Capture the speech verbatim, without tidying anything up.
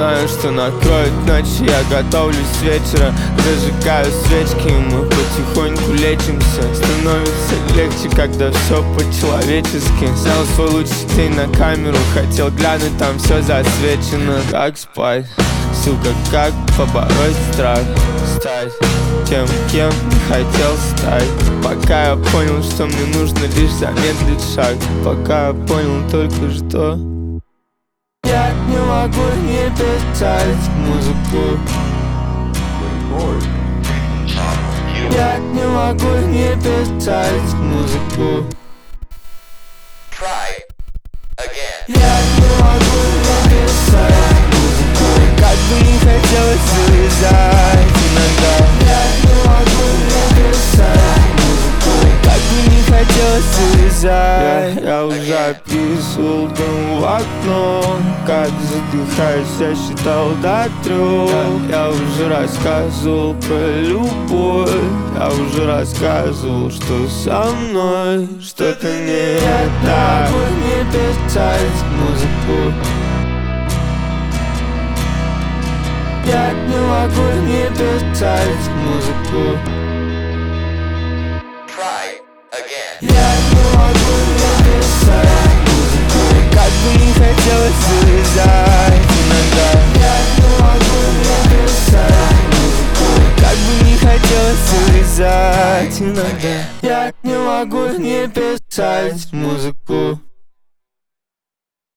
знаю, что накроет ночь. Я готовлюсь с вечера, зажигаю свечки, и мы потихоньку лечимся. Становится легче, когда все по-человечески. Снял свой лучший день на камеру, хотел глянуть, там все засвечено. Как спать, сука, как побороть страх? Стать тем, кем не хотел стать. Пока я понял, что мне нужно лишь замедлить шаг. Пока я понял только что я не могу не писать музыку. Я не могу не писать музыку. Я не могу не писать музыку. Как бы не хотелось залезать иногда. Я не могу не писать музыку. Как бы не хотелось залезать. Я, я уже описывал дым в окно. Как задыхаюсь, я считал до трех. Я уже рассказывал про любовь. Я уже рассказывал, что со мной что-то не так. Я не могу не писать музыку. Я не могу не писать музыку.